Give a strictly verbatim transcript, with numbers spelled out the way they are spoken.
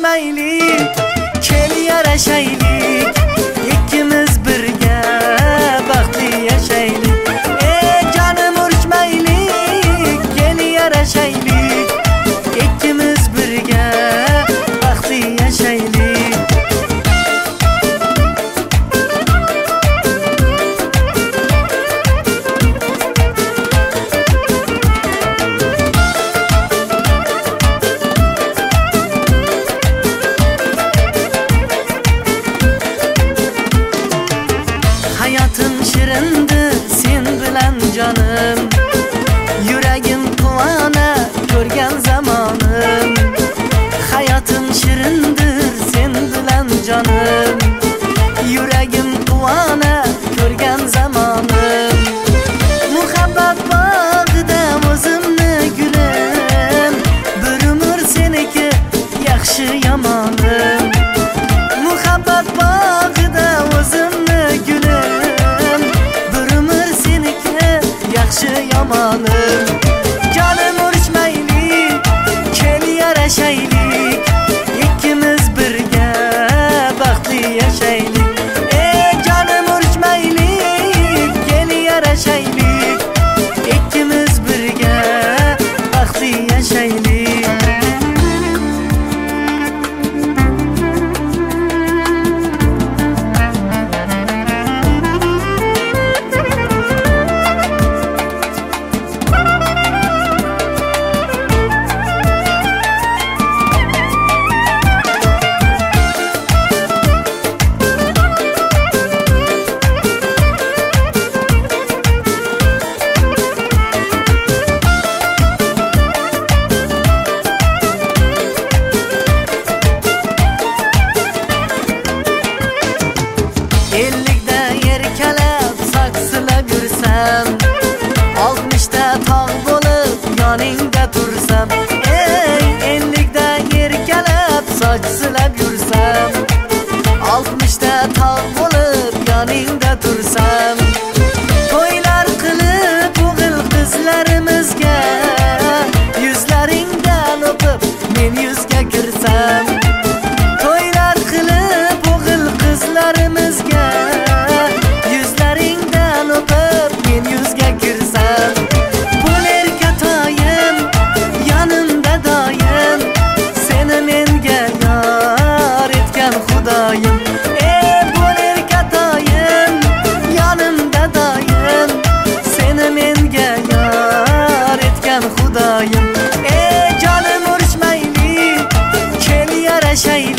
urushmaylik, kel yarashaylik, ikkimiz birga baxtli yashaylik. Ey jonim urushmaylik, kel yarashaylik, ikkimiz birga baxtli yashaylik. Hayotim shirindir sen bilan jonim, yuragim quvona ko'rgan zamonim. Hayotim shirindir sen bilan jonim, yuragim quvona ko'rgan zamonim. Muhabbat bog'ida o'zimni gulim, bir umr seniki yaxshi yomonim. Muhabbat bog'ida o'zimni gulim, bir umr seniki yaxshi yomonim. Jonim urushmaylik, kel yarashaylik, ikkimiz birga baxtli yashaylik. Ey jonim urushmaylik, kel yarashaylik, ikkimiz birga baxtli yashaylik. ellikda erkalab saksılab yursam, oltmishda tog' bo'lib yoningda tursam. Ey ellikda erkalab saksılab yursam, oltmishda tog' bo'lib yoningda tursam. To'ylar qilib o'g'il qizlarimizga, yuzlaringdan o'pib men yuzga kirsam. To'ylar qilib o'g'il qizlarimizga, yuzlaringdan o'pib men yuzga kirsam. Bo'ler katoyim yonimda doim, seni menga yor etgan xudoyim. Ey bo'ler katoyim yonimda doim, seni menga yor etgan xudoyim. Ey jonim urushmaylik, kel yarashaylik.